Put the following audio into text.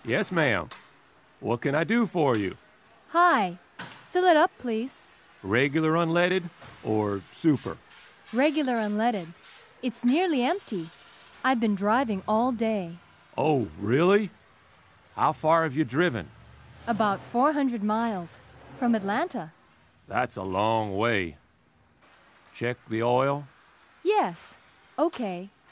Yes, ma'am. What can I do for you? Hi. Fill it up, please. Regular unleaded or super? Regular unleaded. It's nearly empty. I've been driving all day. Oh, really? How far have you driven? About 400 miles. From Atlanta. That's a long way. Check the oil? Yes. Okay.